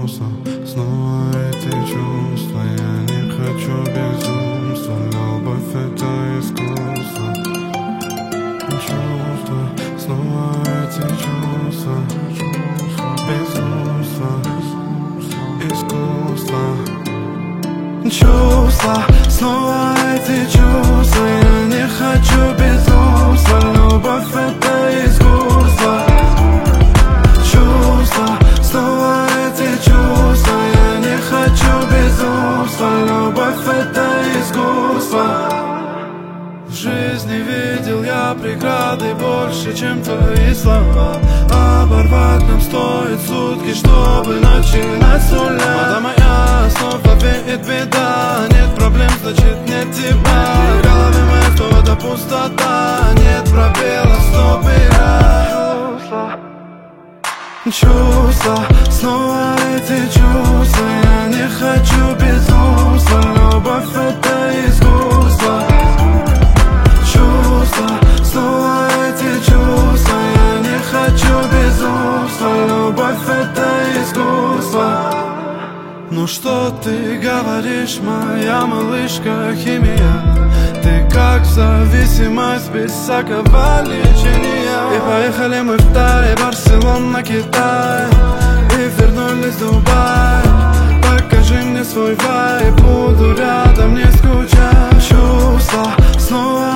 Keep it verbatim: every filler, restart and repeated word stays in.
чувства, снова эти чувства. Я не хочу безумства, любовь это искусство. Чувства, снова эти чувства, безумство, искусство. Чувства, снова эти чувства. Я не хочу безумства, любовь это искусство. Чувства, снова эти чувства. Я не хочу безумства, любовь это искусство. В жизни видел я преграды больше, чем твои слова. Оборвать нам стоит сутки, чтобы начинать с нуля. Вода моя, снова веет беда. Нет проблем, значит нет тебя. В голове моей снова до пустота. Нет пробела, стоп и раз. Чувства, снова эти чувства. Я не хочу безумства, любовь это искусство. Чувства, снова эти чувства. Я не хочу безумства, любовь это искусство. Ну что ты говоришь, моя малышка, химия? Ты как зависимость без всякого лечения. И поехали мы в Тай, Барселона, Китай. И вернулись в Дубай. Покажи мне свой вайб, буду рядом, не скучай. Чувства, снова